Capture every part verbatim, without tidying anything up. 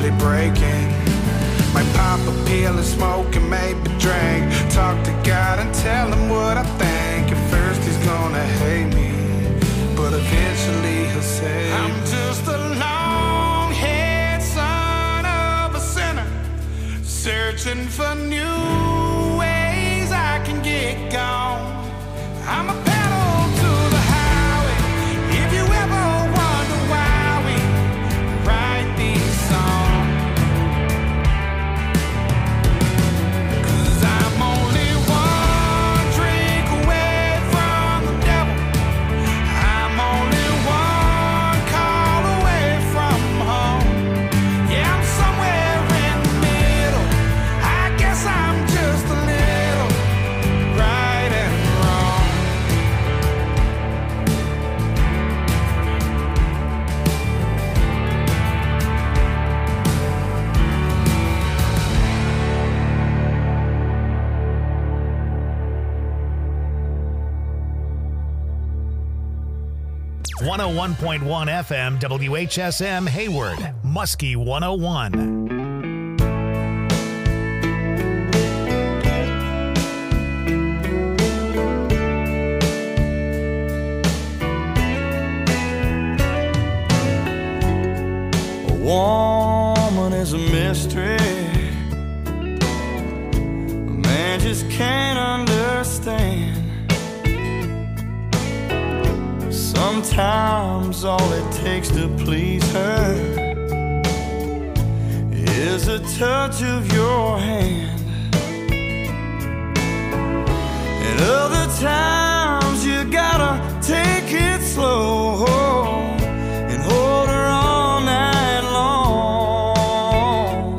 slowly breaking. Might pop a pill and smoke and maybe drink. Talk to God and tell him what I think. At first he's gonna hate me, but eventually he'll say, I'm just a long-haired son of a sinner, searching for new ways I can get gone. I'm a pedal to the highway. If you ever wonder why we write these songs, 'cause I'm only one drink away from the devil. I'm only one call away from home. Yeah, I'm somewhere in the middle. I guess I'm just a little right and wrong. one oh one point one F M W H S M Hayward, Muskie one oh one. A woman is a mystery a man just can't understand. Sometimes all it takes to please her is a touch of your hand. And other times you gotta take it slow and hold her all night long.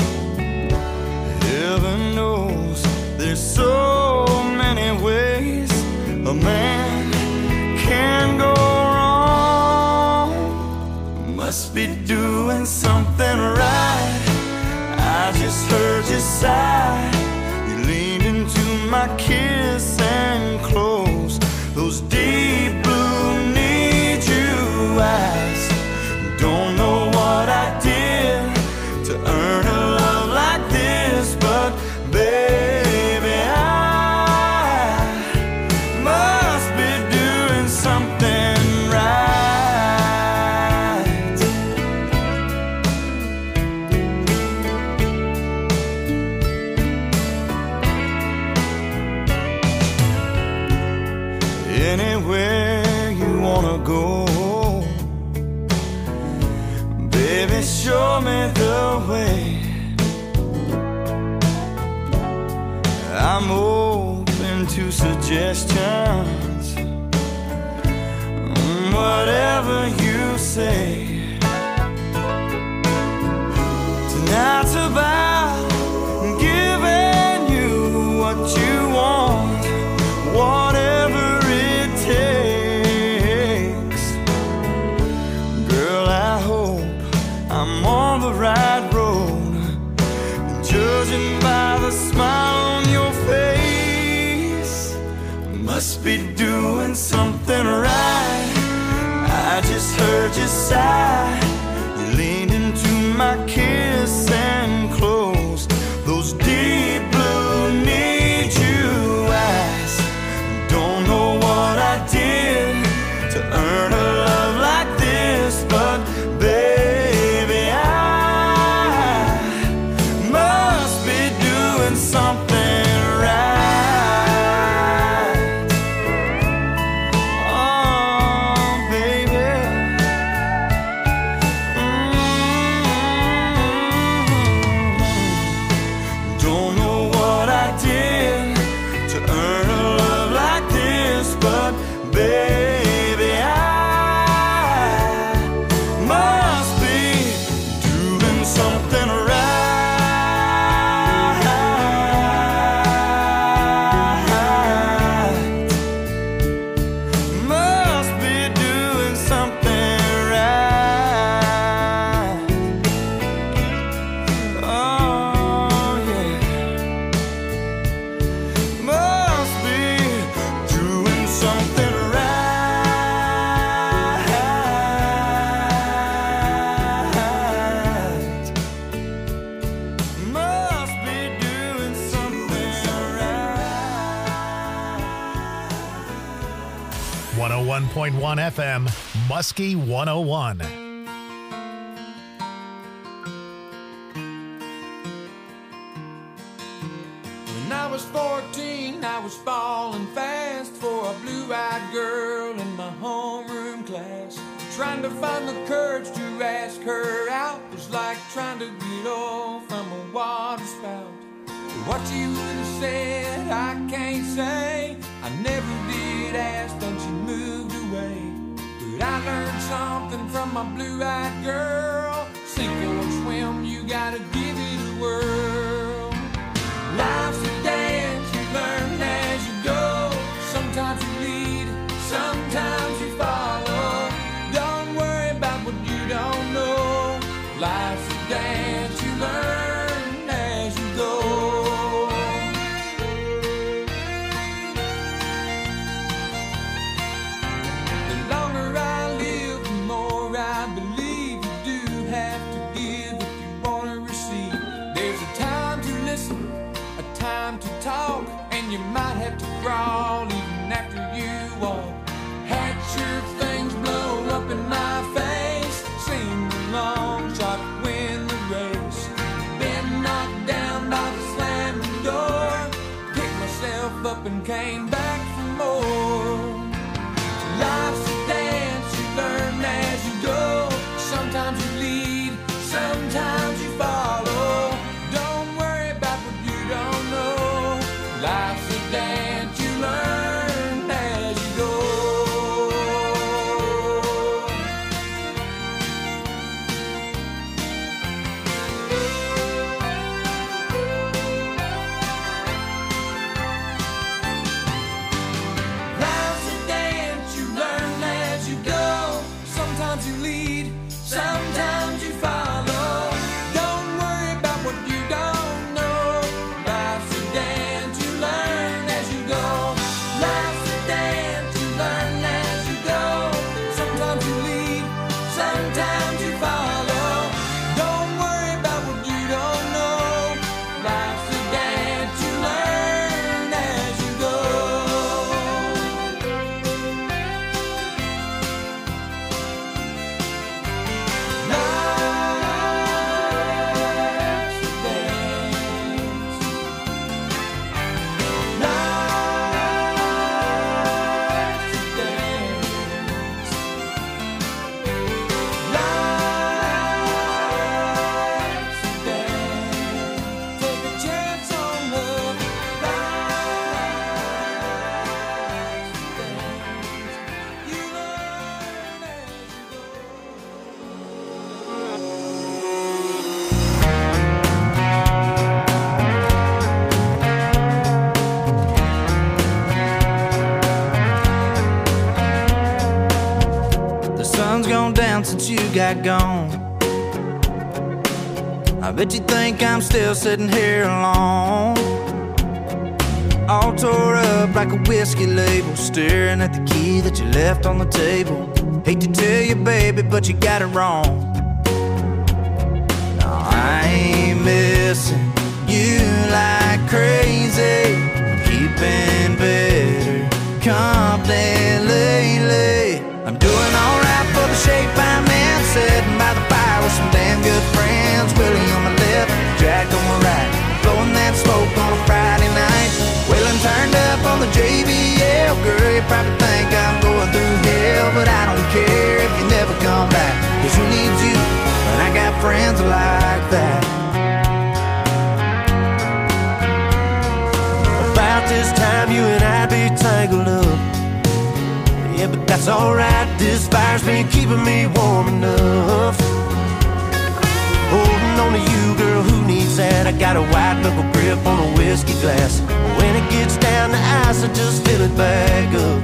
Heaven knows there's so many ways a man can go wrong. Must be doing something right. I just heard you sigh. You leaned into my kiss and closed those deep blue need you eyes. Don't know what I did to earn a love like this, but baby, I must be doing something right. Anywhere you wanna go, baby, show me the way. I'm open to suggestions, whatever you say. Tonight's about giving you what you want, whatever it takes. Girl, I hope I'm on the right road, judging by the smile on your face. Must be doing something right. I just heard you sigh. You leaned into my kiss and closed those deep blue need you eyes. Don't know what I did to earn a love like this, but baby, I must be doing something right. Oh, baby, one point one F M, Muskie one oh one. When I was fourteen, I was falling fast for a blue-eyed girl in my homeroom class. Trying to find the courage to ask her out was like trying to get off from a water spout. What you would have said, I can't say. I never did ask, then she moved away. But I learned something from my blue-eyed girl. Sink or swim, you gotta give it a whirl. Life's a dance, you learn as you go. Sometimes you lead, sometimes you follow. Don't worry about what you don't know. Life's a dance, you learn as you go. The longer I live, the more I believe you do have to give if you want to receive. There's a time to listen, a time to talk, and you might have to crawl even after you walk. Had sure things blow up in my face, seemed a long shot to win the race. Been knocked down by the slamming door, picked myself up and came back for more. Life's a dance, you learn as you go. Sometimes you lead, sometimes you follow. Don't worry about what you don't know. Life's a dance, you learn as you go. Life's a dance, you learn as you go. Sometimes you lead, sometimes you follow. Don't worry about what you don't know. Life's a dance, you learn as you go. Life's a dance, you learn as you go. Sometimes you lead, sometimes you follow. Don't worry about what you don't know. Life's a dance, you learn as you go. Life's a dance. Life's a dance. Life's a dance. Take a chance on love. Life's a dance. You learn as you go. The sun's gone down since you got gone. I bet you think I'm still sitting here alone, all tore up like a whiskey label, staring at the key that you left on the table. Hate to tell you, baby, but you got it wrong. No, I ain't missing you like crazy. Keeping better company lately. I'm doing alright for the shape I'm in, sitting by the fire with some damn good friends. Willie on my left, Jack on my right, blowing that smoke on a Friday night. Wheeling turned up on the J B L. Girl, you probably think I'm going through hell, but I don't care if you never come back. Cause who needs you when I got friends like that? About this time you and I'd be tangled up. Yeah, but that's alright, this fire's been keeping me warm enough. Holding on to you, girl, who needs that? I got a white knuckle grip on a whiskey glass. When it gets down to ice, I just fill it back up.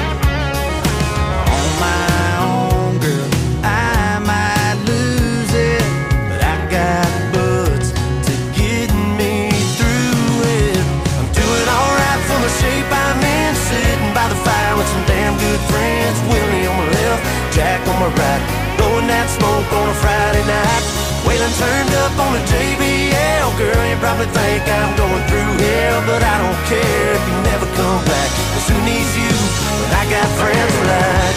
On my own, girl, I might lose it, but I got buds to get me through it. I'm doing alright for the shape I'm in, sitting by the fire with some damn good friends. Willie on my left, Jack on my right, blowing that smoke on a Friday night. Waylon turned up on a J B L. Girl, you probably think I'm going through hell, but I don't care if you never come back. Cause who needs you when I got friends like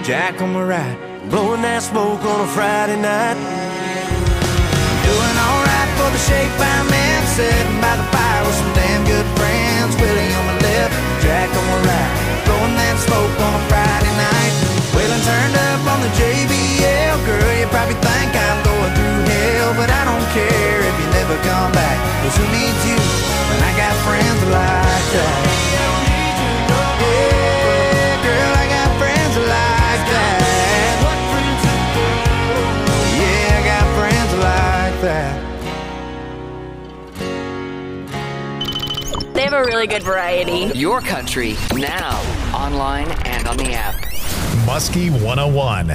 Jack on my right, blowing that smoke on a Friday night. Doing alright for the shape I'm in, sitting by the fire with some damn good friends. Willie on my left, Jack on my right, blowing that smoke on a Friday night. Waylon turned up on the J B L. Girl, you probably think I'm going through hell, but I don't care if you never come back, 'cause who needs you when I got friends like that? Yeah, girl, I got friends like that. Yeah, I got friends like that. They have a really good variety. Your country, now, online and on the app. Muskie one oh one.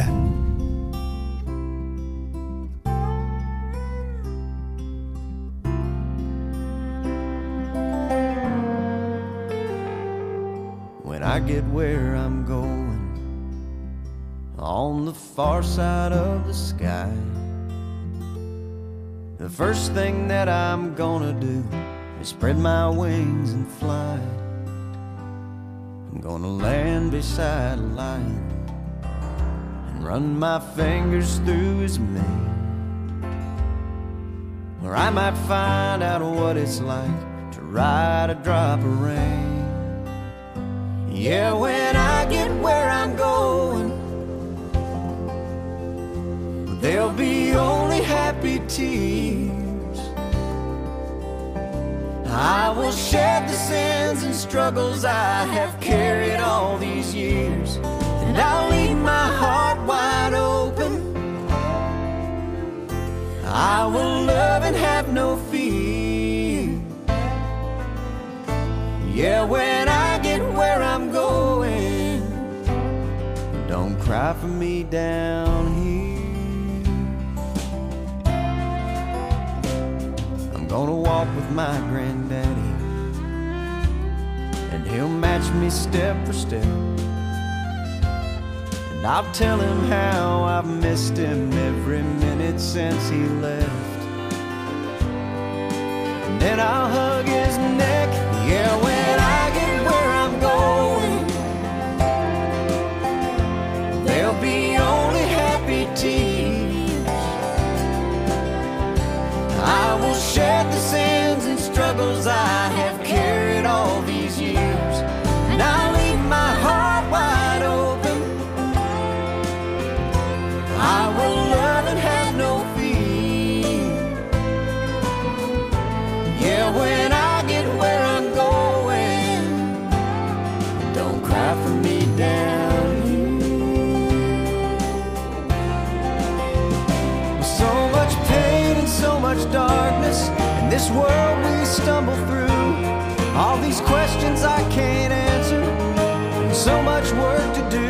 When I get where I'm going, on the far side of the sky, the first thing that I'm gonna do is spread my wings and fly. I'm gonna land beside a lion and run my fingers through his mane, where I might find out what it's like to ride a drop of rain. Yeah, when I get where I'm going, there'll be only happy tears. I will shed the sins and struggles I have carried all these years, and I'll leave my heart wide open. I will love and have no fear. Yeah, when I get where I'm going, don't cry for me down here. I'm gonna walk with my granddaddy, and he'll match me step for step, and I'll tell him how I've missed him every minute since he left. And then I'll hug his neck. Yeah, when I get where I'm going, there'll be only happy tears. I will shed the sins and struggles I have carried all these years, and I'll leave my heart wide open. I will love and have no fear. Yeah, when I get where I'm going, don't cry for me down here. With so much pain and so much darkness in this world we stumble through, all these questions I can't answer, and so much work to do.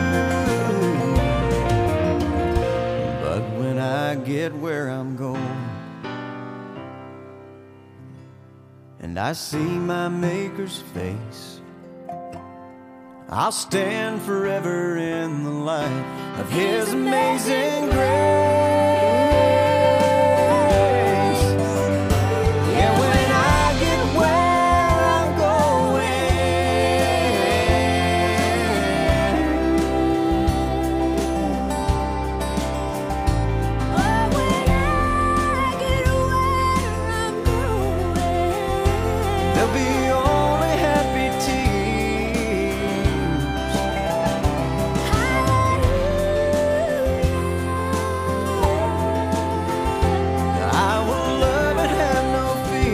But when I get where I'm going, and I see my Maker's face, I'll stand forever in the light of His amazing grace. Yeah, when I get where I'm going, oh, when I get where I'm going, there'll be only happy tears. I will love and have no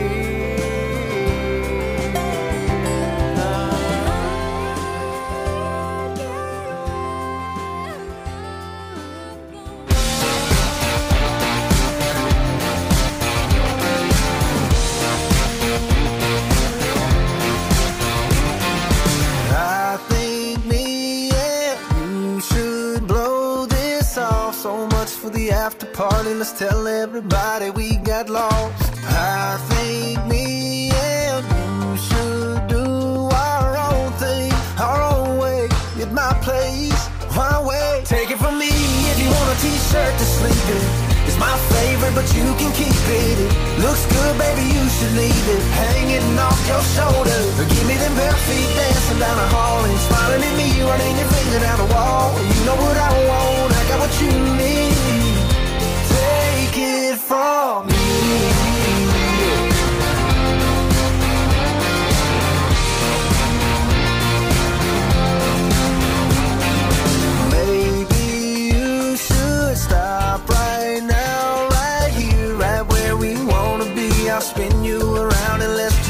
I think me and you should blow this off. So much for the after party, let's tell everybody we got lost. I think me and you should do our own thing, our own way, at my place, my way. Take it from me, if you want a t-shirt to sleep in, it's my favorite, but you can keep it. It looks good, baby, you should leave it hanging off your shoulder. Or give me them bare feet dancing down the hall and smiling at me, running your finger down the wall. You know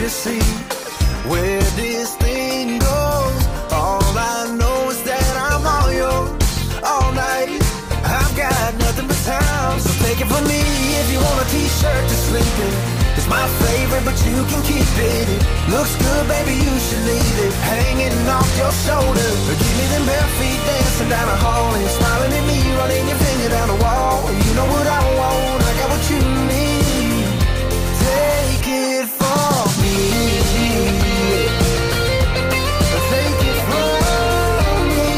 to see where this thing goes. All I know is that I'm all yours all night. I've got nothing but time, so take it from me. If you want a t-shirt to sleep in, it's my favorite, but you can keep it. It looks good, baby, you should leave it hanging off your shoulder. Give me them bare feet dancing down the hall and smiling at me, running your finger down the wall. You know what I want, I got what you need. Take it from me. Take it from me.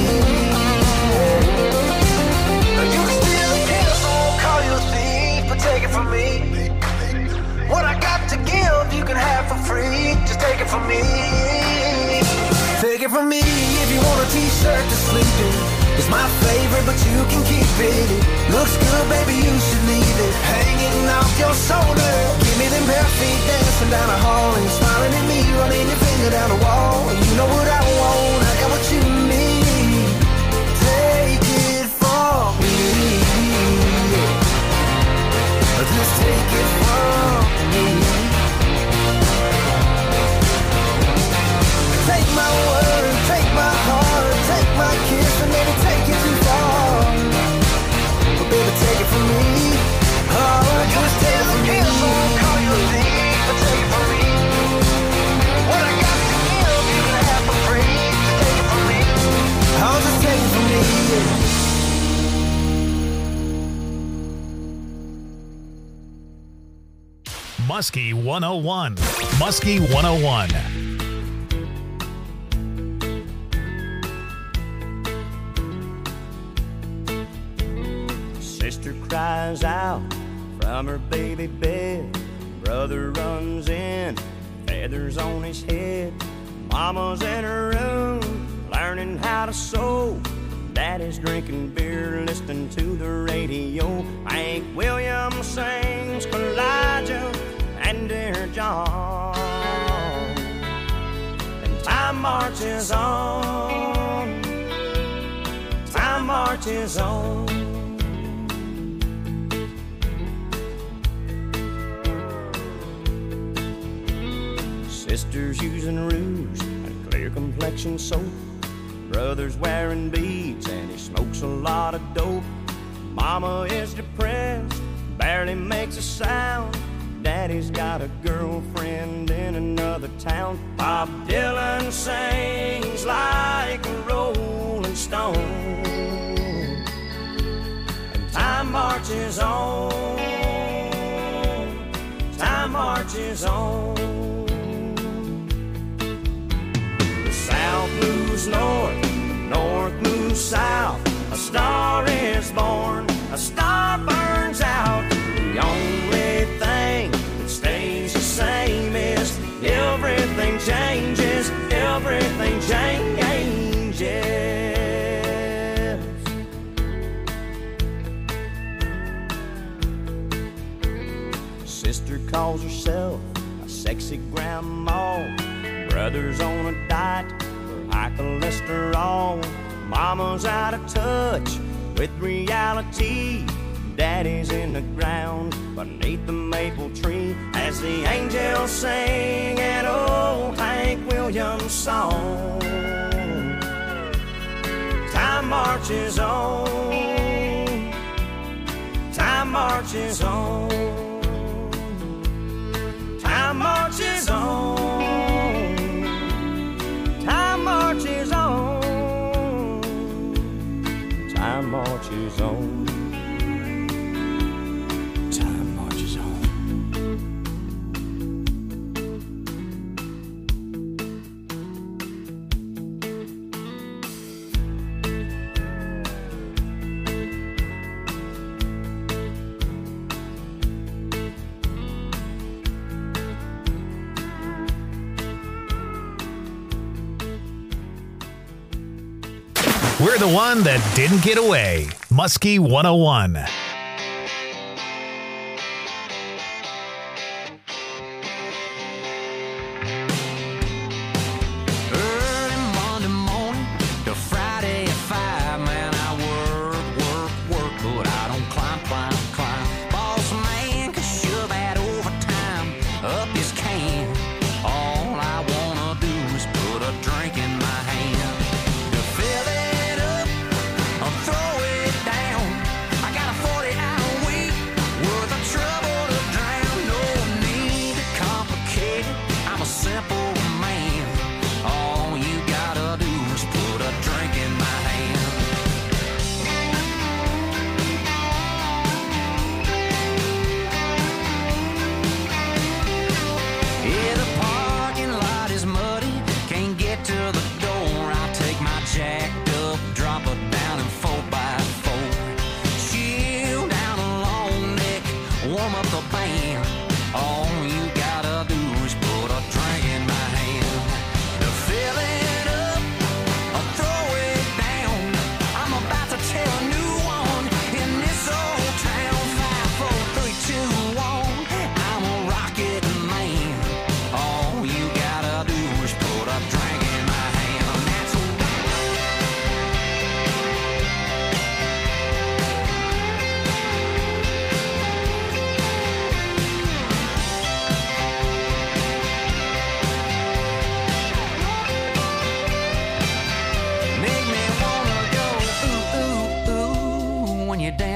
You can steal a kiss, I won't call you a thief, but take it from me. What I got to give, you can have for free. Just take it from me. Take it from me. If you want a t-shirt to sleep in, it's my favorite, but you can keep it. It looks good, baby, you should leave it hanging off your shoulder. Give me them bare feet dancing down the hall and smiling at me, running your finger down the wall. You know what I want, I got what you need. Take it from me. Just take it from me. Take my word, take my heart, take my kiss, and maybe take it too far. But baby, take it from me. Oh, just take it from me. I won't call you a thief, but take it from me. What I got to give, you can have for free. Just take it from me. Oh, just take it from me. Muskie one oh one. Muskie one oh one. Sister cries out from her baby bed. Brother runs in, feathers on his head. Mama's in her room, learning how to sew. Daddy's drinking beer, listening to the radio. Hank Williams sings Elijah and Dear John. And time marches on, time marches on. Sisters using rouge and clear complexion soap. Brother's wearing beads and he smokes a lot of dope. Mama is depressed, barely makes a sound. Daddy's got a girlfriend in another town. Bob Dylan sings like a rolling stone. And time marches on, time marches on. The South moves north, north moves south. A star is born, a star burns out. The only thing that stays the same is everything changes, everything changes. Sister calls herself a sexy grandma. Brother's on a diet for high cholesterol. Mama's out of touch with reality. Daddy's in the ground beneath the maple tree as the angels sing an old Hank Williams song. Time marches on, time marches on, time marches on, time marches on, time marches on. We're the one that didn't get away. Muskie one oh one. Early Monday morning to Friday at five, man, I work, work, work, but I don't climb, climb, climb. Boss man can shove that overtime up his can.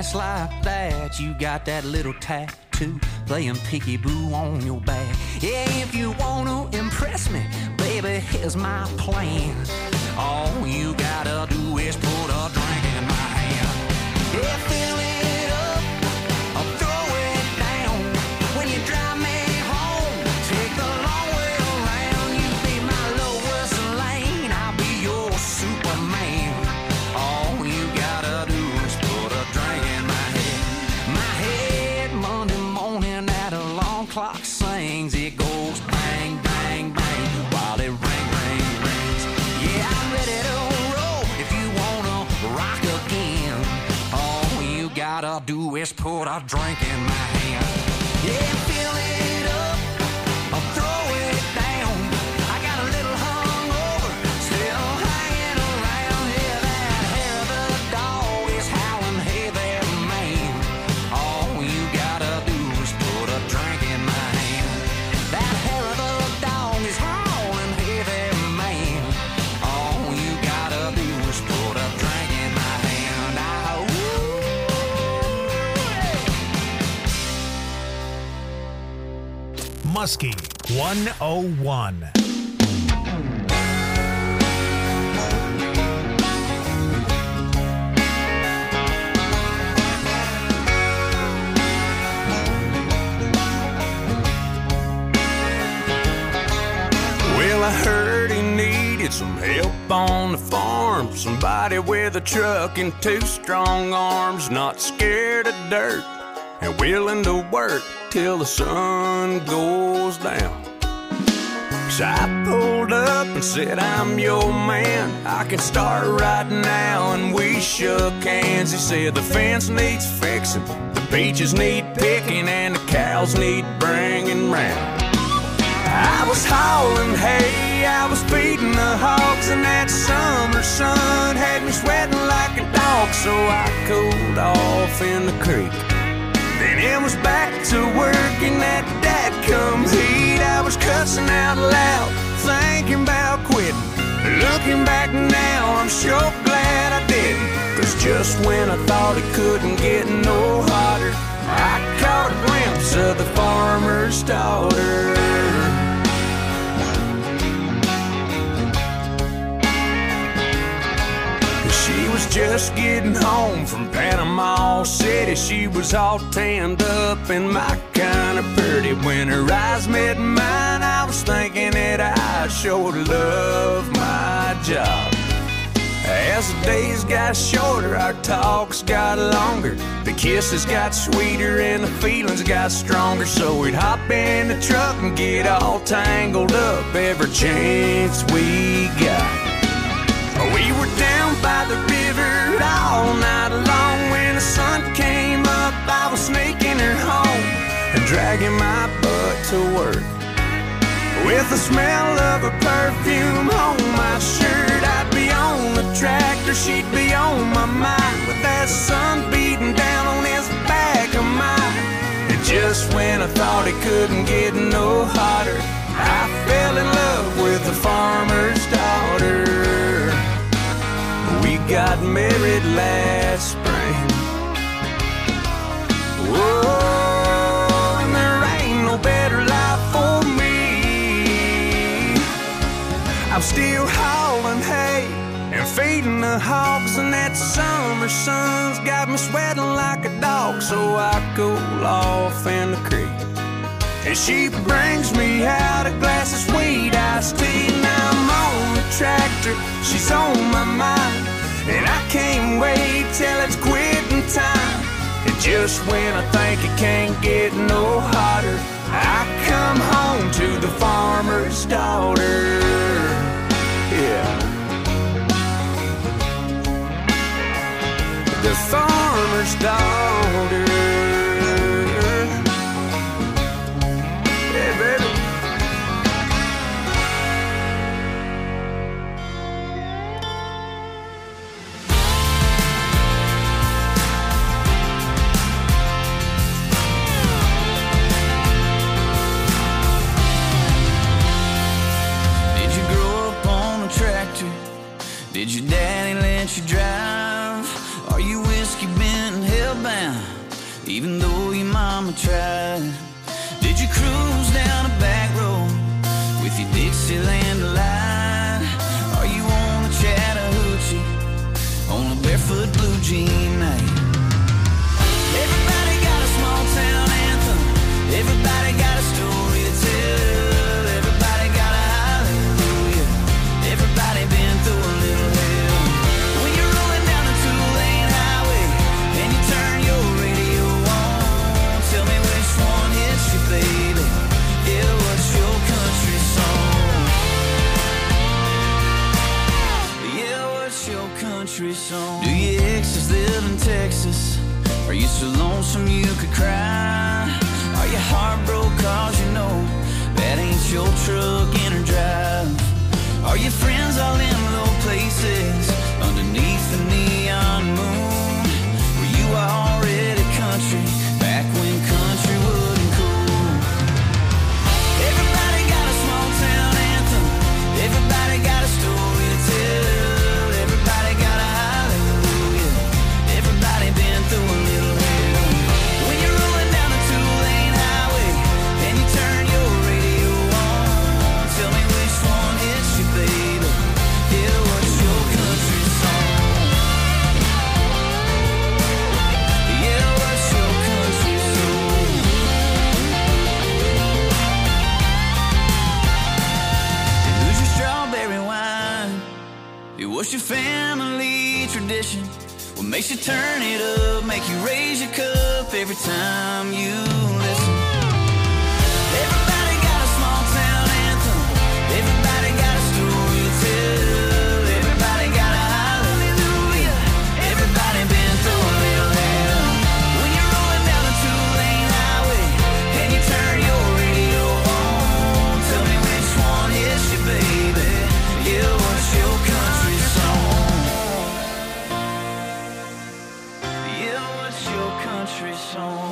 ass like that, you got that little tattoo playing peekaboo on your back. Yeah, if you want to impress me, baby, here's my plan. All you gotta do is put a drink in my hand. Yeah, fill it up, I'll throw it down. When you drive me home, take the long way around. You be my lowest lane, I'll be your Superman. All you gotta do is put a drink in my head. My head, Monday morning at a alarm clock sings. It goes bang, bang, bang, while it ring, ring, rings. Yeah, I'm ready to roll if you wanna rock again. All you gotta do is put a drink in my hand. Yeah, fill it up, I'll throw it down. I got a little hungover, still hanging around. Yeah, that hair of the dog is howling, hey there, man. All you gotta do is put a drink in my hand. That hair of the dog is howling, hey there, man. All you gotta do is put a drink in my hand. Ah, ooh, Muskie one oh one. Well, I heard he needed some help on the farm. Somebody with a truck and two strong arms, not scared of dirt and willing to work till the sun goes down. So I pulled up and said, I'm your man, I can start right now. And we shook hands. He said the fence needs fixing, the peaches need picking, and the cows need bringing round. I was hauling hay, I was feeding the hogs, and that summer sun had me sweating like a dog. So I cooled off in the creek, then it was back to work in that dadgum heat. I was cussing out loud, thinking about quitting. Looking back now, I'm sure glad I didn't. Cause just when I thought it couldn't get no hotter, I caught a glimpse of the farmer's daughter. She was just getting home from Panama City. She was all tanned up and my kind of pretty. When her eyes met mine, I was thinking that I sure love my job. As the days got shorter, our talks got longer. The kisses got sweeter and the feelings got stronger. So we'd hop in the truck and get all tangled up every chance we got. We were down by the river all night long. When the sun came up, I was sneaking her home and dragging my butt to work. With the smell of her perfume on my shirt, I'd be on the tractor, she'd be on my mind, with that sun beating down on this back of mine. And just when I thought it couldn't get no hotter, I fell in love with the farmer's daughter. We got married last spring. Whoa, and there ain't no better life for me. I'm still hauling hay and feeding the hogs, and that summer sun's got me sweating like a dog. So I cool off in the creek, and she brings me out a glass of sweet iced tea. Now I'm on the tractor, she's on my mind, and I can't wait till it's quitting time. And just when I think it can't get no hotter, I come home to the farmer's daughter. Yeah, the farmer's daughter. Yeah, baby. Did your daddy let you drive? Are you whiskey bent and hell-bound? even though your mama tried? Did you cruise down a back road with your Dixieland delight? Are you on the Chattahoochee on a barefoot blue jean night? Everybody got a small town anthem. Everybody got a story to tell. Everybody got a hallelujah. Everybody been through a little hell. When you're rolling down the two-lane highway and you turn your radio on, tell me which one hits you, baby. Yeah, what's your country song? Yeah, what's your country song? Do your exes live in Texas? Are you so lonesome you could cry? Are you heartbroken cause you know that ain't your truck in her drive? Are your friends all in low places underneath the neon moon? Were you already country back when country wasn't cool? Everybody got a small town anthem. Everybody got a story to tell. Everybody got a hallelujah. Everybody been through a little hell. When you're rolling down a two-lane highway and you turn your radio on, tell me which one hits you, baby. Yeah, what's your country song? Yeah, what's your country song? And who's your strawberry wine? Yeah, what's your family tradition? What makes you turn it up, make you raise your cup every time you listen? Everybody got a small town anthem. Everybody got a story to tell. Everybody got a hallelujah. Everybody been through a little hell. When you're rolling down a two-lane highway and you turn your radio on, tell me which one hits you, baby. Yeah, what's your country song? Yeah, what's your country song?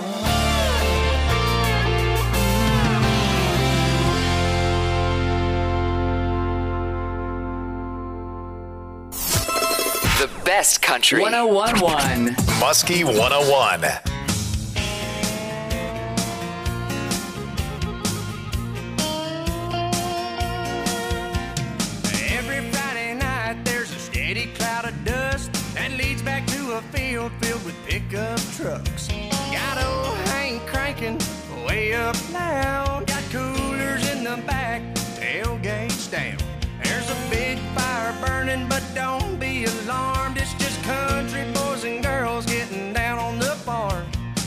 The best country. one oh one point one. Muskie one oh one. Every Friday night there's a steady cloud of dust that leads back to a field filled with pickup trucks. Got old Hank cranking way up loud. Got coolers in the back, tailgates down. There's a big fire burning, but don't be alarmed. It's just country boys and girls getting down on the farm.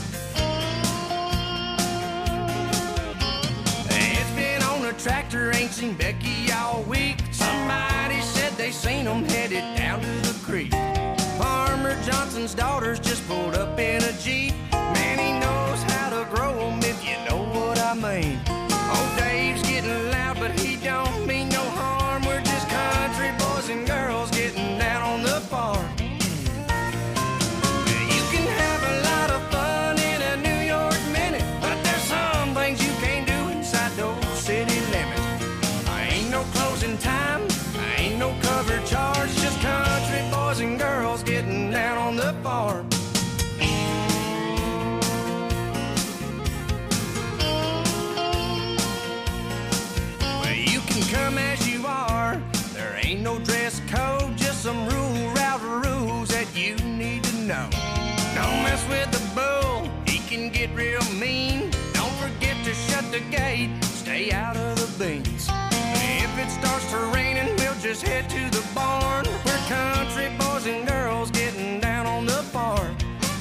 It's been on a tractor, ain't seen Becky all week. Somebody said they seen them headed down to the creek. Farmer Johnson's daughters just pulled up in a Jeep. Man, he knows how to grow them, if you know what I mean. Old Dave's getting loud, but he don't mean no harm. We're just country boys and girls getting down on the farm. You can have a lot of fun in a New York minute, but there's some things you can't do inside those city limits. I ain't no closing time, I ain't no cover charge, just country boys and girls getting down on the farm. Well, you can come as you are, there ain't no dress code, just some rule route rules that you need to know. Don't mess with the bull, he can get real mean. Don't forget to shut the gate, stay out of the beans. If it starts to raining, we'll just head to the barn. We're country boys and girls getting down on the farm.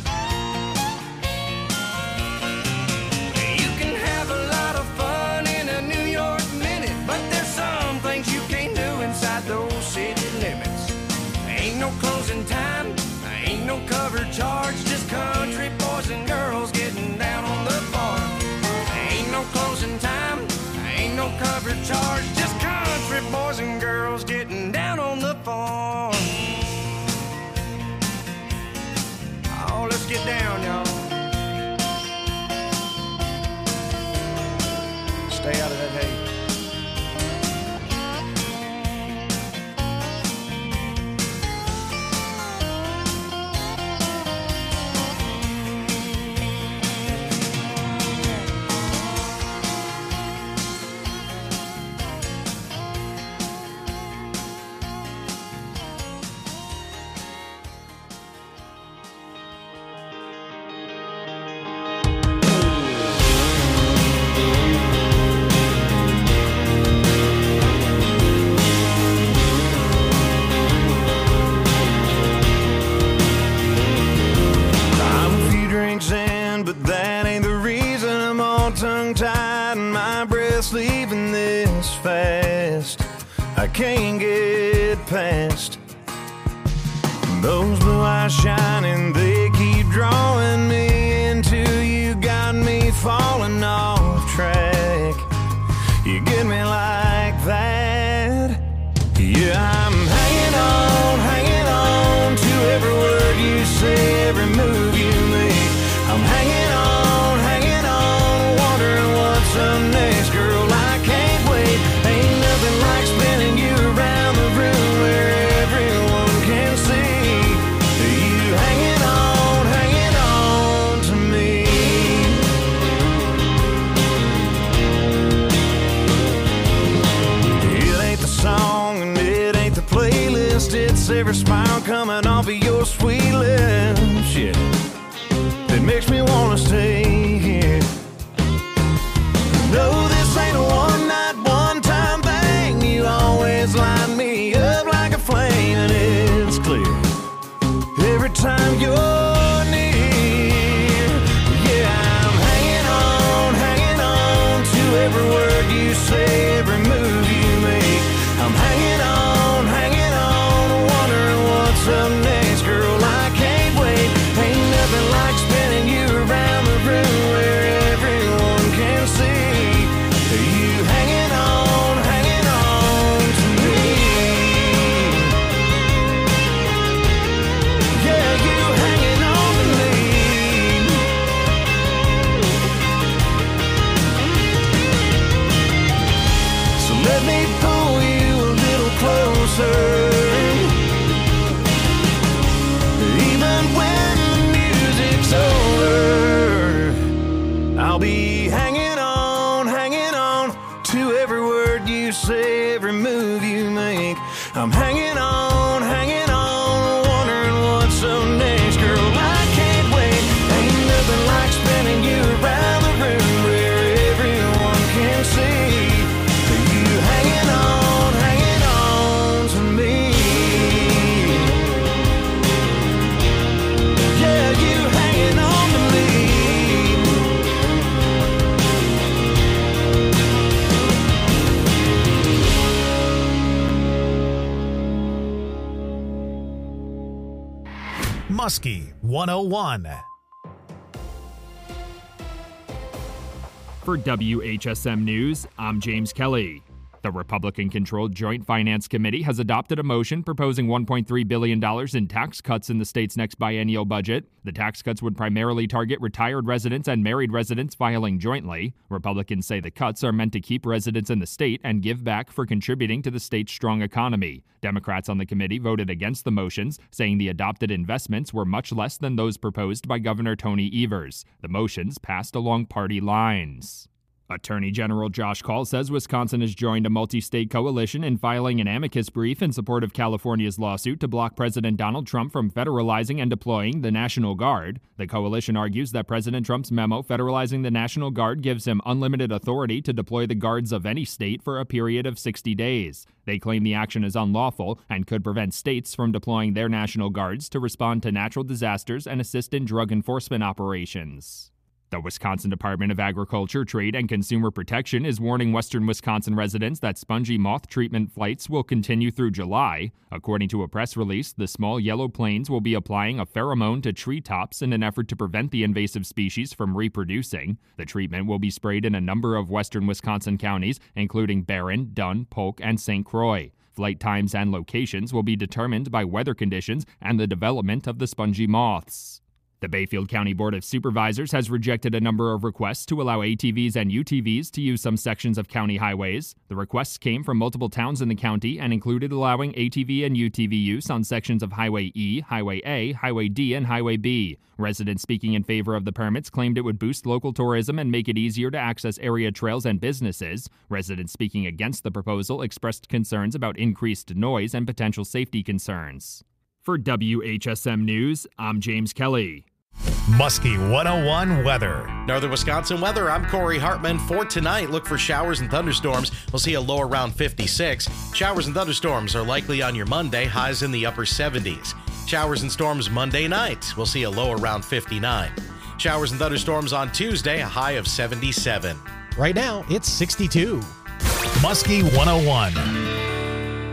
You can have a lot of fun in a New York minute, but there's some things you can't do inside those city limits. Ain't no closing time, ain't no cover charge, just country boys and girls getting down on the farm. Ain't no closing time, ain't no cover charge, just country boys and girls getting down on the farm. Oh, let's get down, y'all. Stay out of that hay. I can't get past. Those blue eyes shining, they keep drawing me into you, got me falling off track. You get me like that. Yeah, I'm hanging on, hanging on to every word you say, every move you make. I'm hanging on, hanging on, wondering what's up next, girl. I can't wait. Ain't nothing like spinning you around the room where everyone can see you hanging on, hanging on to me. It ain't the song and it ain't the playlist, it's every smile coming off of your sweet lips, yeah, that makes me wanna stay here. No, this ain't a one-night, one-time thing. You always light me up like a flame, and it's clear every time you're near. Yeah, I'm hanging on, hanging on to every word you say, every move you make. I'm hanging on, hanging on, wondering what's up next, girl. I can't wait. Ain't nothing like spinning you around the room where everyone can see you hanging on, hanging on to me. Yeah, you hanging on to me. So let me pull you a little closer. Even when the music's over, I'll be hanging on, hanging on to every word you say, every move you make. I'm hanging on, hanging on, wondering what's up next, girl. I can't wait. Ain't nothing like spinning you around the room where everyone can see you hanging on, hanging on to me. Yeah, you hanging on to me. Muskie one oh one. For W H S M News, I'm James Kelly. The Republican-controlled Joint Finance Committee has adopted a motion proposing one point three billion dollars in tax cuts in the state's next biennial budget. The tax cuts would primarily target retired residents and married residents filing jointly. Republicans say the cuts are meant to keep residents in the state and give back for contributing to the state's strong economy. Democrats on the committee voted against the motions, saying the adopted investments were much less than those proposed by Governor Tony Evers. The motions passed along party lines. Attorney General Josh Kaul says Wisconsin has joined a multi-state coalition in filing an amicus brief in support of California's lawsuit to block President Donald Trump from federalizing and deploying the National Guard. The coalition argues that President Trump's memo federalizing the National Guard gives him unlimited authority to deploy the guards of any state for a period of sixty days. They claim the action is unlawful and could prevent states from deploying their National Guards to respond to natural disasters and assist in drug enforcement operations. The Wisconsin Department of Agriculture, Trade, and Consumer Protection is warning western Wisconsin residents that spongy moth treatment flights will continue through July. According to a press release, the small yellow planes will be applying a pheromone to treetops in an effort to prevent the invasive species from reproducing. The treatment will be sprayed in a number of western Wisconsin counties, including Barron, Dunn, Polk, and Saint Croix. Flight times and locations will be determined by weather conditions and the development of the spongy moths. The Bayfield County Board of Supervisors has rejected a number of requests to allow A T Vs and U T Vs to use some sections of county highways. The requests came from multiple towns in the county and included allowing A T V and U T V use on sections of Highway E, Highway A, Highway D, and Highway B. Residents speaking in favor of the permits claimed it would boost local tourism and make it easier to access area trails and businesses. Residents speaking against the proposal expressed concerns about increased noise and potential safety concerns. For W H S M News, I'm James Kelly. Muskie one oh one weather. Northern Wisconsin weather, I'm Corey Hartman. For tonight, look for showers and thunderstorms. We'll see a low around fifty-six. Showers and thunderstorms are likely on your Monday, highs in the upper seventies. Showers and storms Monday night, we'll see a low around fifty-nine. Showers and thunderstorms on Tuesday, a high of seventy-seven. Right now, it's sixty-two. Muskie one oh one.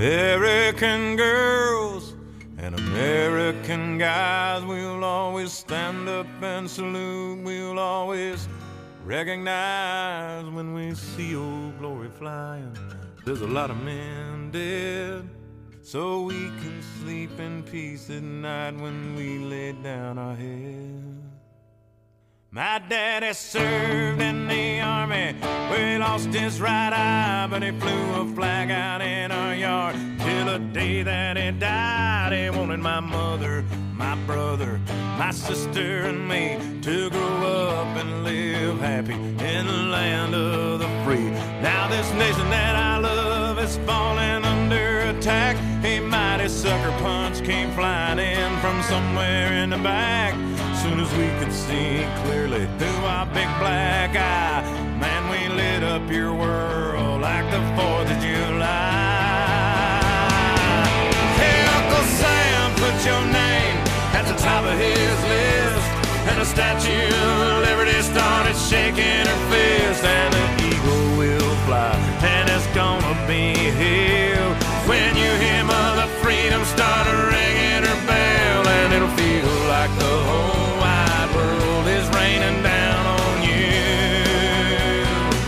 American girls and American guys, we'll always stand up and salute. We'll always recognize when we see Old Glory flying. There's a lot of men dead, so we can sleep in peace at night when we lay down our head. My daddy served in the army, where he lost his right eye, but he flew a flag out in our yard till the day that he died. He wanted my mother, my brother, my sister, and me to grow up and live happy in the land of the free. Now this nation that I love is falling under attack. A mighty sucker punch came flying in from somewhere in the back. Soon as we could see clearly through our big black eye, man, we lit up your world like the fourth of July. Hey, Uncle Sam, put your name at the top of his list, and the Statue of Liberty started shaking her fist, and the eagle will fly, and it's gonna be here when you hear Mother Freedom start ringing her bell, and it'll feel like the whole wide world is raining down on you.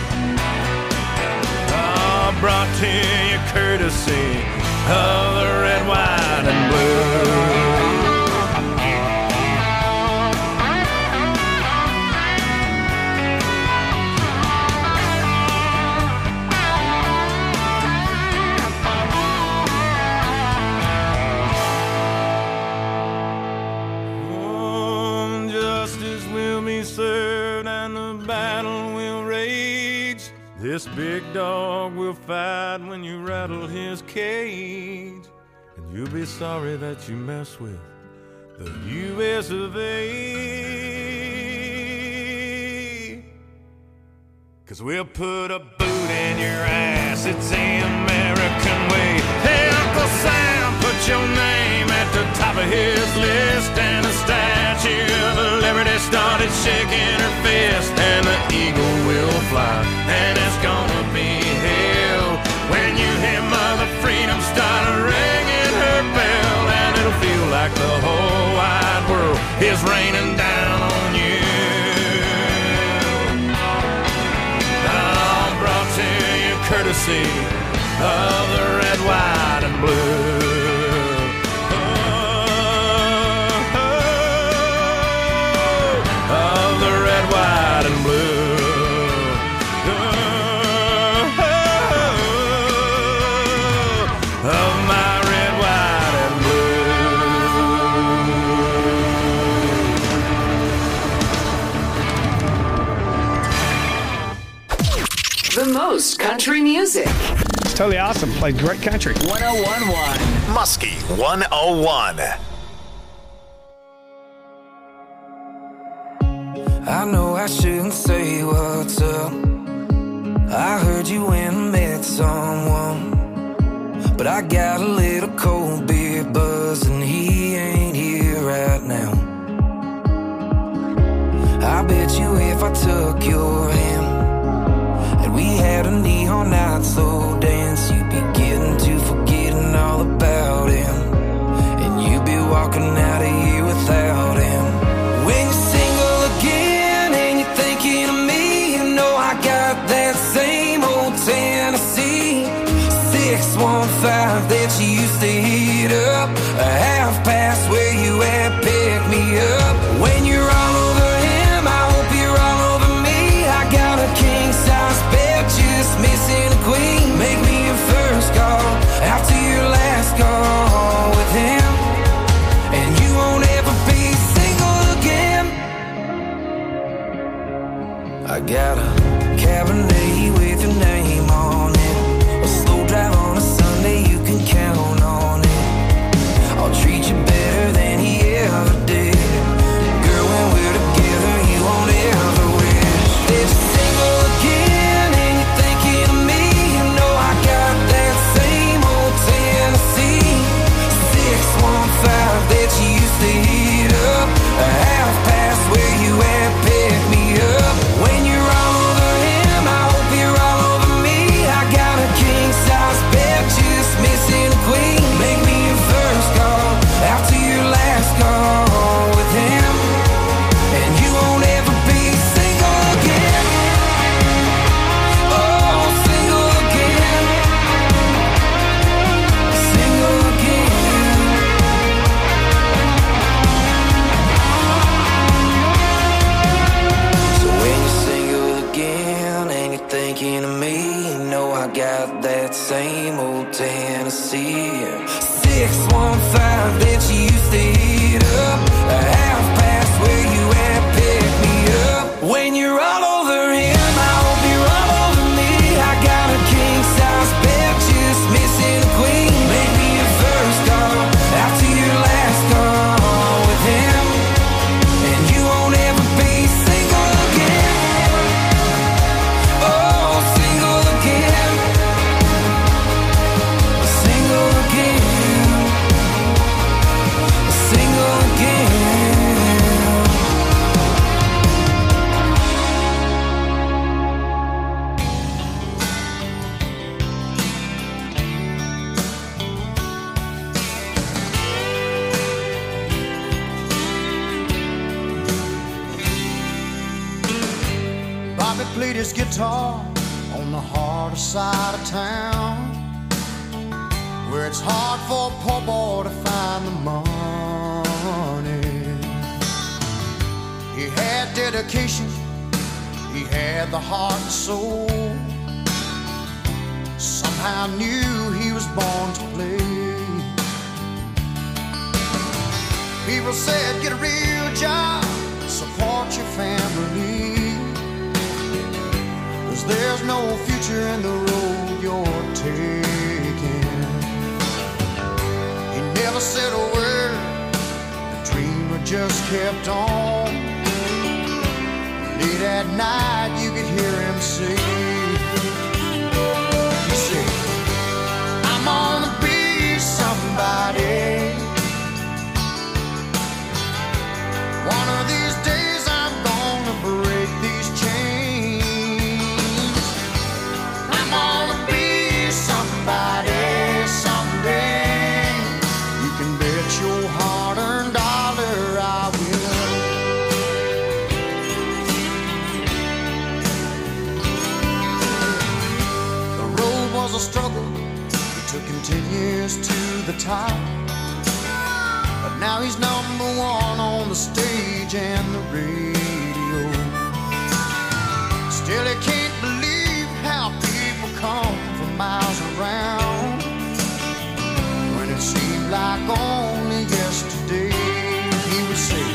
Oh, brought to you courtesy of the red, white, and blue. Served and the battle will rage. This big dog will fight when you rattle his cage, and you'll be sorry that you mess with the U S of A. 'Cause we'll put a boot in your ass, it's the American way. Hey, Uncle Sam, put your name at the top of his list, and the Statue of Liberty started shaking her fist, and the eagle will fly, and it's gonna be hell when you hear Mother Freedom start ringing her bell, and it'll feel like the whole wide world is raining down on you. Oh, brought to you courtesy of the red, white, and blue. White and blue. Oh, of my red, white, and blue. The most country music. It's totally awesome. Played great country. one oh one point one Muskie one oh one. I know I shouldn't say what's up. I heard you went and met someone, but I got a little cold beer buzz, and he ain't here right now. I bet you if I took your hand and we had a neon night slow dance, you'd be getting to forgetting all about him, and you'd be walking out of here without him. When you're single again and you're thinking of me, you know I got that same old Tennessee six one five that you used to heat up, a half past where you at, pick me up. When you're all over him, I hope you're all over me. I got a king size bed, just missing a queen. Make me your first call after your last call with him, and you won't ever be single again. I got a Cabernet with your name on it, a slow drive on a Sunday, you can count on it. I'll treat you better than he ever did. Girl, when we're together, you won't ever wish that you're single again and you're thinking of me. You know I got that same old Tennessee six one five that you used to heat up, a half past where you at, pick me up. When you're all over him, I hope you're all over me. I got a king size bed, just missing played his guitar on the harder side of town, where it's hard for a poor boy to find the money. He had dedication, he had the heart and soul. Somehow knew he was born to play. People said, get a real job, support your family, 'cause there's no future in the road you're taking. He never said a word, the dreamer just kept on. Late at night you could hear him say, he said, I'm gonna be somebody. One of these days I'm gonna break these chains. I'm gonna be somebody someday. You can bet your hard-earned dollar I will. The road was a struggle, it took him ten years to the top. But now he's number one on the stage and the radio. Still he can't believe how people come from miles around, when it seemed like only yesterday he would say,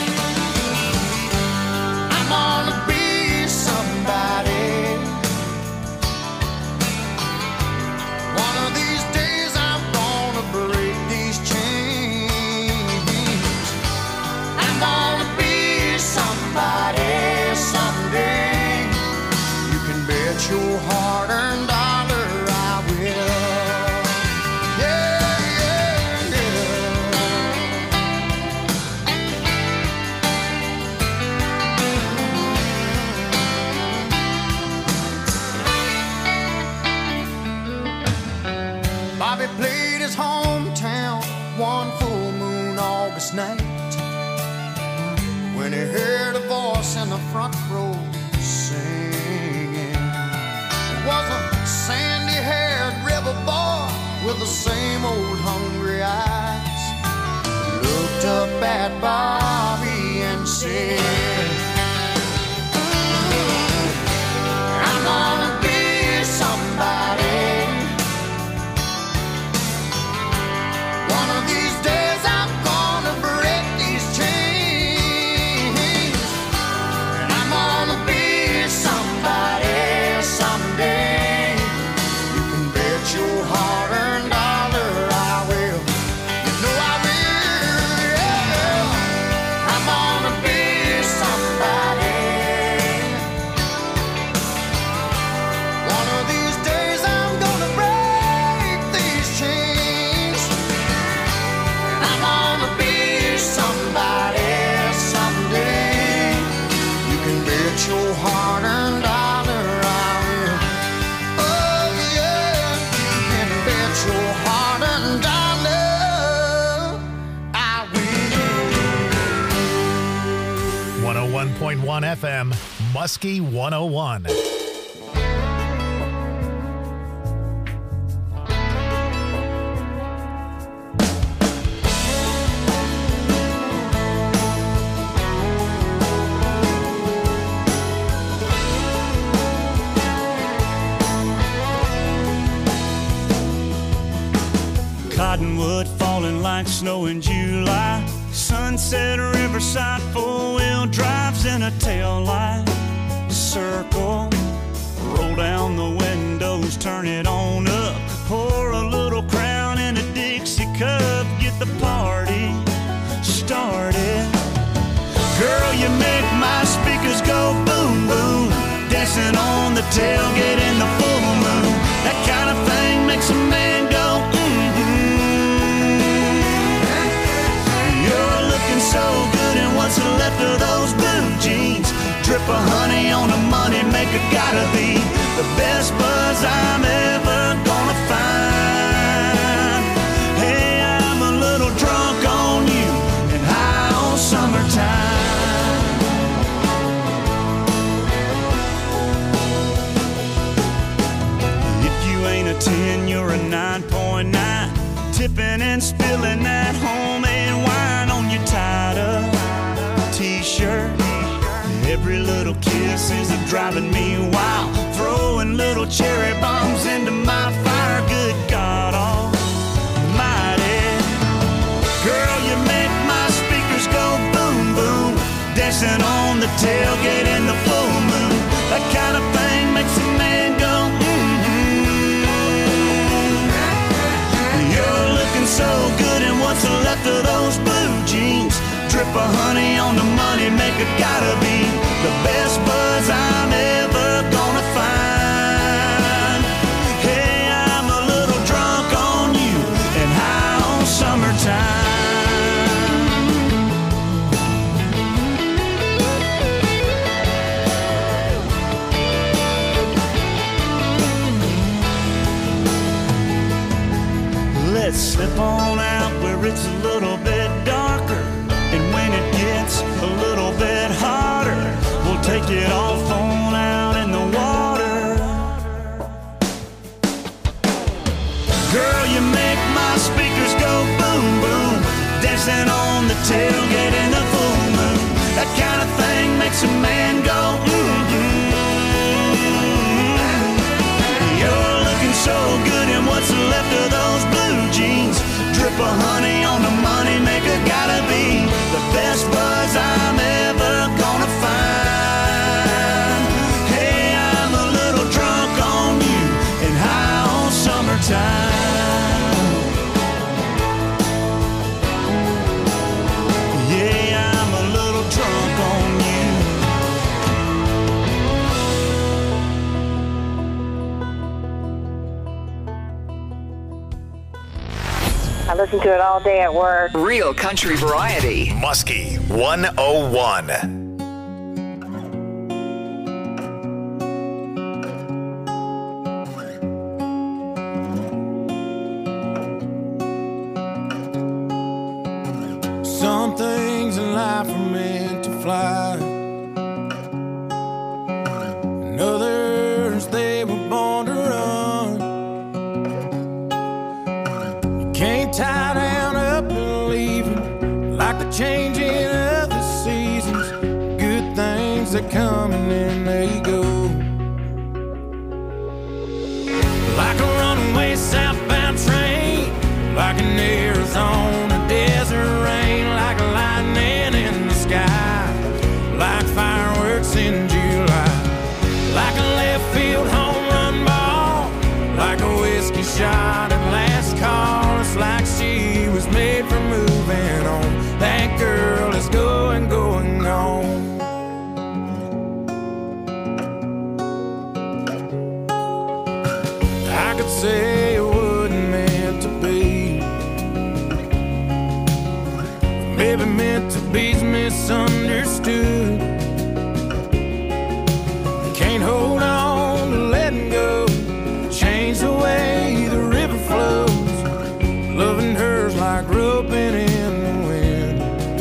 I'm gonna be somebody. One of these days I'm gonna break these chains. I'm gonna be somebody someday. You can bet your hard-earned dollar I will. Yeah, yeah, yeah. Bobby played his hometown one full moon August night, when he heard a voice in the front row singing. It was a sandy-haired rebel boy with the same old hungry eyes. He looked up at Bobby and said, I'm gonna be somebody. One of these days I'm gonna break these chains. And I'm gonna be somebody someday. You can bet your hard-earned dollar I will. You know I will, yeah. I'm gonna be somebody. One of these days I'm gonna break these chains. I'm gonna be somebody someday. You can bet your hard-earned dollar I will. Oh yeah, you can bet your hard-earned dollar I will. one oh one point one F M, Muskie one oh one. Cottonwood falling like snow in July. Sunset Riverside, four-wheel drives in a tail light. Circle, roll down the windows, turn it on up. Pour a little Crown in a Dixie cup, get the party started. Girl, you make my speakers go boom, boom. Dancing on the tailgate in the full moon. That kind of thing makes a man go so good, and what's left of those blue jeans? Drip of honey on the money maker, gotta be the best buzz I'm ever gonna find. Hey, I'm a little drunk on you and high on summertime. faces are driving me wild, throwing little cherry bombs into my fire. Good God almighty. Girl, you make my speakers go boom, boom, dancing on the tailgate in the full moon. That kind of thing makes a man go, mm-hmm. You're looking so good in what's left of those blue jeans. Drip of honey on the money maker, gotta be the best buzz I'm ever gonna find. Hey, I'm a little drunk on you and high on summertime. Let's slip on out where it's a little bit darker, and when it gets a little bit hotter, we'll take it off on out in the water. Girl, you make my speakers go boom, boom, dancing on the tailgate in the full moon. That kind of thing makes a man go, mm-hmm. You're looking so good in what's left of those blue jeans. Drip of honey on the money maker, gotta be the best buzz I'm ever gonna find. Hey, I'm a little drunk on you and high on summertime. Yeah, I'm a little drunk on I listen to it all day at work. Real country variety. Muskie one oh one. Some things in life are meant to fly, and others they were born to run. You can't tie down up and leave them like the changing of the seasons. Good things that come and then they go, like a runaway southbound train, like an Arizona desert rain, like lightning in the sky, like fireworks in July, like a left field home run ball, like a whiskey shot at last call. It's like she was made for moving on. That girl is going, going on. I could say it wasn't meant to be, maybe meant to be's misunderstood. Can't hold on to letting go, change the way the river flows. Loving her's like roping in the wind,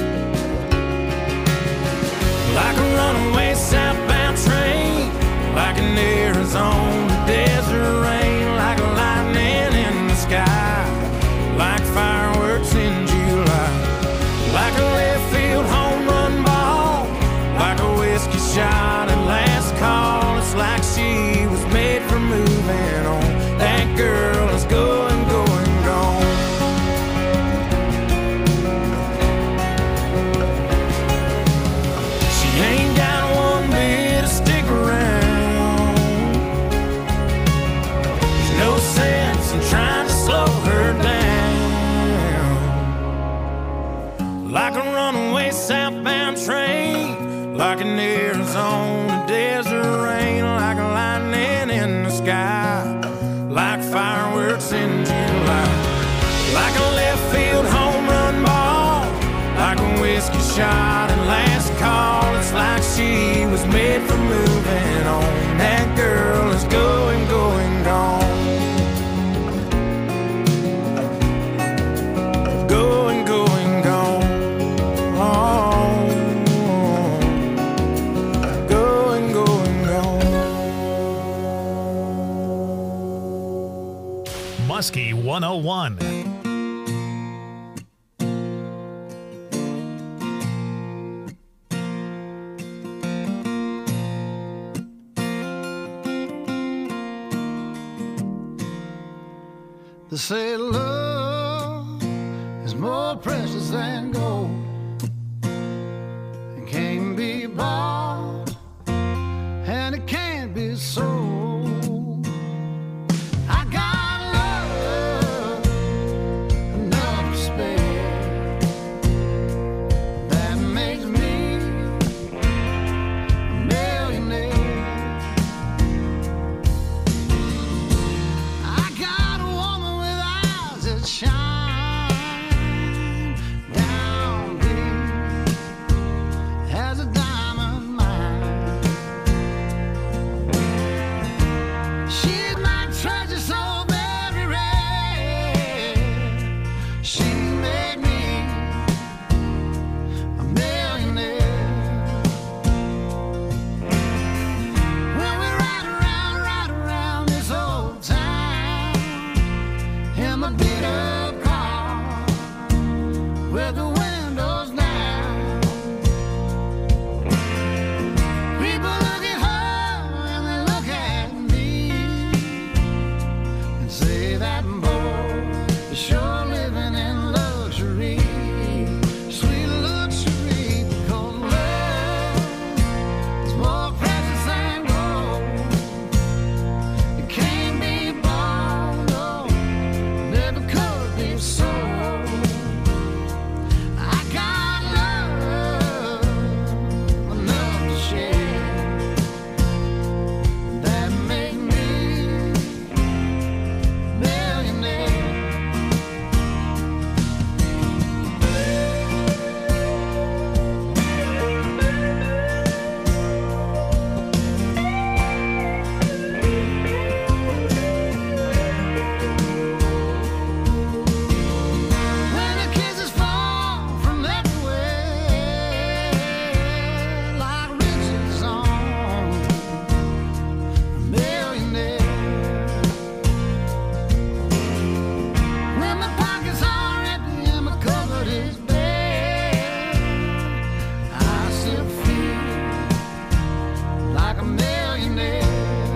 like a runaway southbound train, like an Arizona desert rain, like lightning in the sky, like fireworks in July, like a left field home run ball, like a whiskey shot at last call. It's like she was made for moving on. That girl is going, going, gone. She ain't got one bit to stick around. There's no sense in trying to slow her down, like a runaway southbound train, like an Arizona desert rain, like a lightning in the sky, like fireworks in July, like a left field home run ball, like a whiskey shot and last call. It's like she was made for moving on. That girl is going, going, gone. Going, going, gone. Going, going, gone. Muskie one oh one. They say love is more precious than gold. It can't be bought and it can't be sold. I got love enough to spare. That makes me a millionaire. I got a woman with eyes that shine down deep as a diamond mine. She's my treasure so very rare. She made me a millionaire. When we ride around, ride around this old town in my beat up car with the windows down, people look at her and they look at me and say that boy is sure living in luxury, sweet luxury, because love is more precious than gold. It can't be bought, no, never could be sold. I got love enough to share. That make me a millionaire. When the kisses fall from everywhere like riches on a millionaire. When my pockets are empty and my cupboard is bare, I still feel like a millionaire.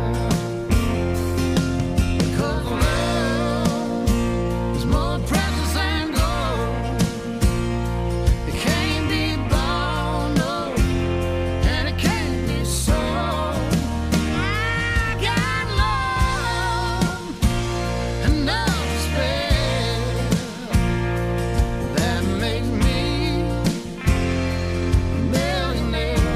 Because love is more precious than gold. It can't be bought, no, and it can't be sold. I got love enough to spare. That makes me a millionaire.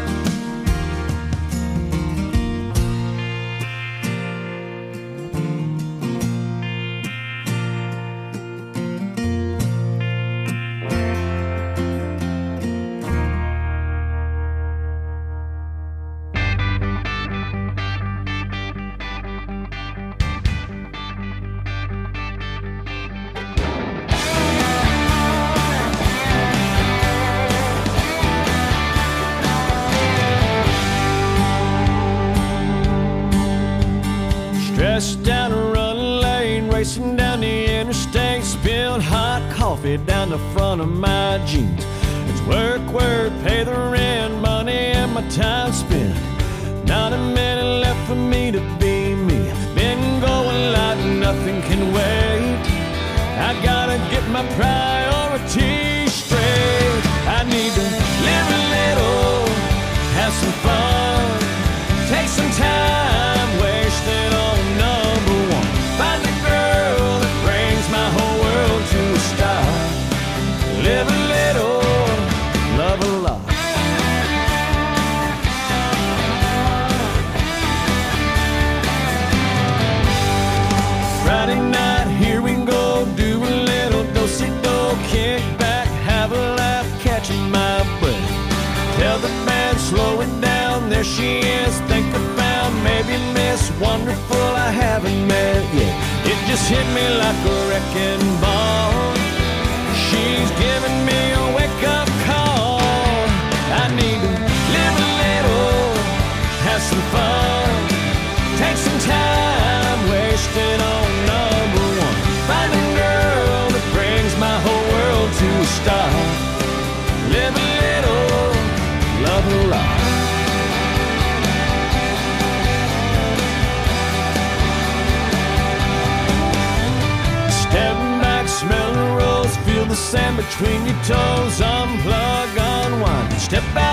Stressed down a running lane, racing down the interstate, spilled hot coffee down the front of my jeans. It's work, work, pay the rent, money and my time spent. Not a minute left for me to be me. Been going like nothing can wait. I gotta get my priorities straight. I need to live a little, have some fun, take some time, wasted on number one. Find a girl that brings my whole world to a stop. Live a little, love a lot. Friday night, here we go, do a little do-si-do, kick back, have a laugh, catching my breath. Tell the band, slow it down, there she is, think I found maybe Miss Wonderful I haven't met yet. It just hit me like a wrecking ball. She's giving me a wake-up call. I need to live a little, have some fun, take some time, wasted on number one. Find a girl that brings my whole world to a stop. Live a little, love a lot. between your toes, unplug, unwind, step out